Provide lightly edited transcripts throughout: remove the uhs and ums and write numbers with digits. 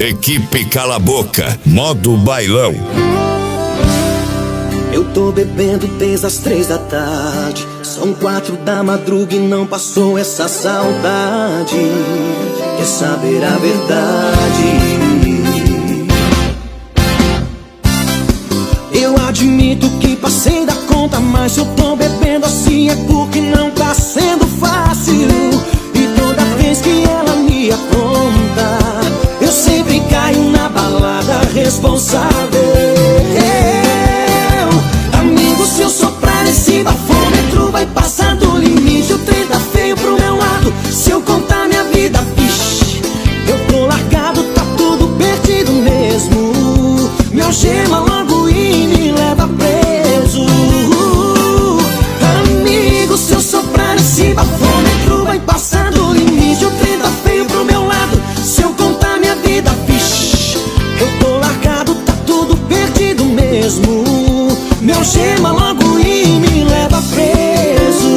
Equipe Cala Boca, modo bailão. Eu tô bebendo desde as 3 da tarde. São 4 da madruga e não passou essa saudade. Quer saber a verdade? Eu admito que passei da conta, mas eu tô bebendo assim é porque não tá sendo fácil. E toda vez que ela me apronta, eu sempre caio na balada responsável. Amigo, se eu soprar esse bafômetro, vai passar do limite. O trem tá feio pro meu lado. Se eu contar minha vida, vixe, eu tô largado, tá tudo perdido mesmo. Me algema logo e me leva preso. Amigo, se eu soprar esse bafômetro, vai passar do limite. O trem tá feio pro meu lado. Se eu contar minha vida, vixe, eu tô largado, tá tudo perdido mesmo. Me algema logo e me leva preso.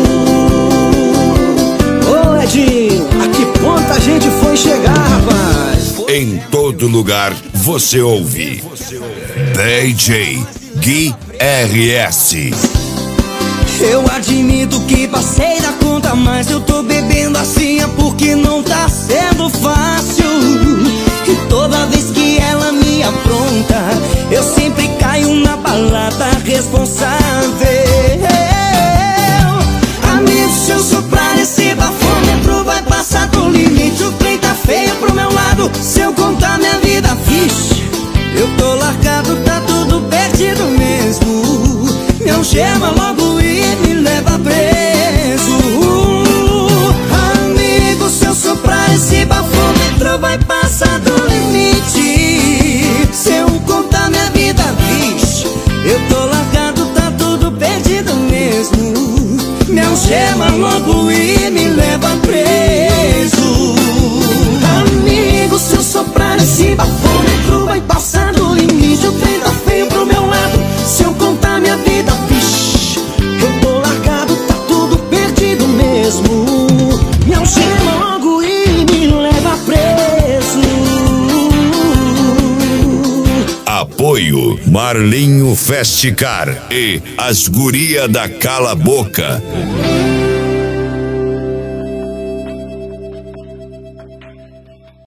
Ô Edinho, a que ponto a gente foi chegar, rapaz? Em todo lugar você ouve DJ Gui RS. Eu admito que passei da conta, mas eu tô bebendo assim é porque não tá sendo fácil. E toda vez que ela me apronta, eu sempre caio na balada responsável. Amigo, se eu soprar esse bafômetro, vai passar do limite. O trem tá feio pro meu lado. Se eu contar minha vida, vixe, eu tô largado, tá tudo perdido mesmo. Me algema logo e me leva preso. Amigo, se eu soprar esse bafômetro, vai passar do limite. Se eu contar minha vida, vixe, eu tô largado, tá tudo perdido mesmo. Me algema logo e me leva preso. Amigo, se eu soprar esse bafômetro, vai passar do limite. O trem tá feio pro meu lado. Se eu contar minha vida, vixe, eu tô largado, tá tudo perdido mesmo. Me algema logo e me leva preso. Apoio Marlinho Festicar e as guria da Cala Boca.